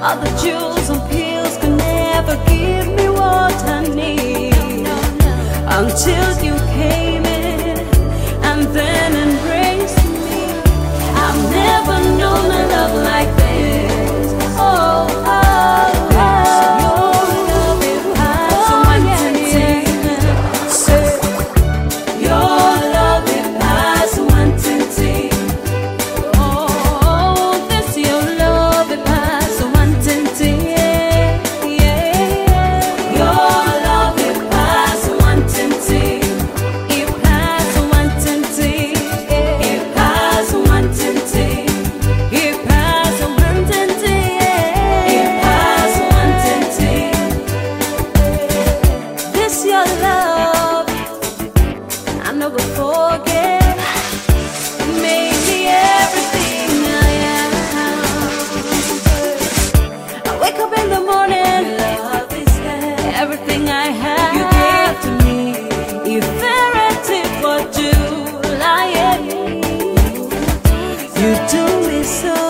All the jewels and pills could never give me what I need. Until you came in and then embraced me. I've never known a love like this. Oh, oh, oh. Your love is past wanting. Your love is past wanting. Oh, this your love is past wanting. Yeah. Your love is past wanting. It past wanting. It past wanting. It past wanting. It past wanting. This your love, I'm not gonna forget. Made me everything I am. I wake up in the morning, love is there. Everything I have, you gave to me. If verity for July, you do it so.